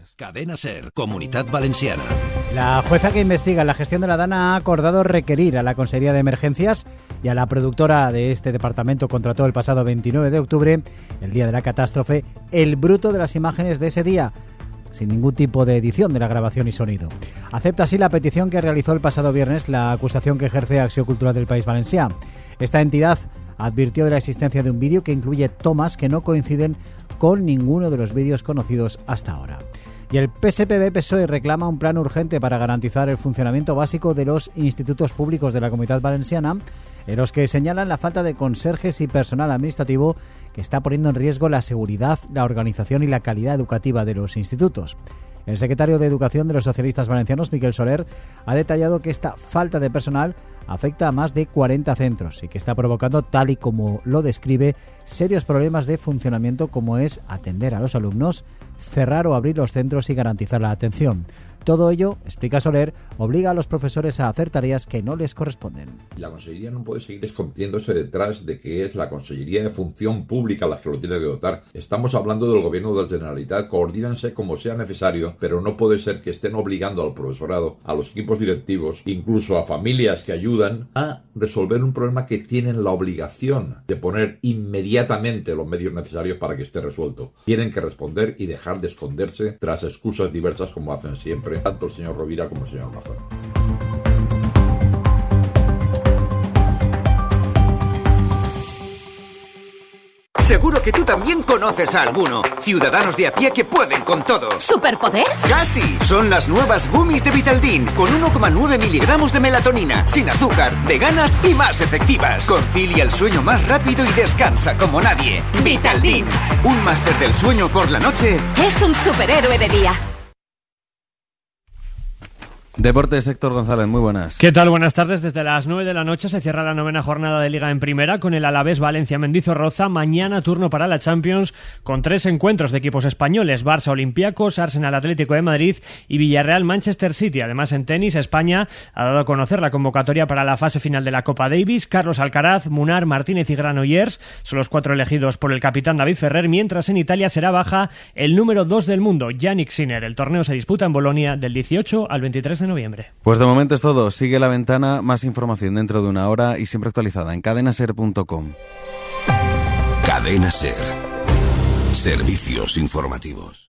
gracias. Cadena SER, Comunitat Valenciana. La jueza que investiga la gestión de la Dana ha acordado requerir a la Consejería de Emergencias y a la productora de este departamento contrató el pasado 29 de octubre, el día de la catástrofe, el bruto de las imágenes de ese día, sin ningún tipo de edición de la grabación y sonido. Acepta así la petición que realizó el pasado viernes la acusación que ejerce Acció Cultural del País Valencià. Esta entidad advirtió de la existencia de un vídeo que incluye tomas que no coinciden con ninguno de los vídeos conocidos hasta ahora. Y el PSPB-PSOE reclama un plan urgente para garantizar el funcionamiento básico de los institutos públicos de la Comunitat Valenciana, en los que señalan la falta de conserjes y personal administrativo que está poniendo en riesgo la seguridad, la organización y la calidad educativa de los institutos. El secretario de Educación de los socialistas valencianos, Miquel Soler, ha detallado que esta falta de personal afecta a más de 40 centros y que está provocando, tal y como lo describe, serios problemas de funcionamiento como es atender a los alumnos, cerrar o abrir los centros y garantizar la atención. Todo ello, explica Soler, obliga a los profesores a hacer tareas que no les corresponden. La Consellería no puede seguir escondiéndose detrás de que es la Consellería de Función Pública la que lo tiene que dotar. Estamos hablando del Gobierno de la Generalitat, coordínense como sea necesario, pero no puede ser que estén obligando al profesorado, a los equipos directivos, incluso a familias que ayudan, a resolver un problema que tienen la obligación de poner inmediatamente los medios necesarios para que esté resuelto. Tienen que responder y dejar de esconderse tras excusas diversas como hacen siempre tanto el señor Rovira como el señor Mazón. Seguro que tú también conoces a alguno. Ciudadanos de a pie que pueden con todo. ¿Superpoder? ¡Casi! Son las nuevas gummies de Vitaldin, con 1,9 miligramos de melatonina, sin azúcar, veganas y más efectivas. Concilia el sueño más rápido y descansa como nadie. Vitaldin, un máster del sueño por la noche. Es un superhéroe de día. Deportes, Héctor González, muy buenas. ¿Qué tal? Buenas tardes. Desde las 9 de la noche se cierra la 9ª jornada de Liga en Primera con el Alavés Valencia Mendizorroza. Mañana turno para la Champions con 3 encuentros de equipos españoles: Barça Olympiacos, Arsenal Atlético de Madrid y Villarreal Manchester City. Además, en tenis, España ha dado a conocer la convocatoria para la fase final de la Copa Davis. Carlos Alcaraz, Munar, Martínez y Granollers son los 4 elegidos por el capitán David Ferrer, mientras en Italia será baja el número 2 del mundo, Yannick Sinner. El torneo se disputa en Bolonia del 18 al 23 de noviembre. Pues de momento es todo. Sigue La Ventana, más información dentro de una hora y siempre actualizada en cadenaser.com. Cadena SER. Servicios informativos.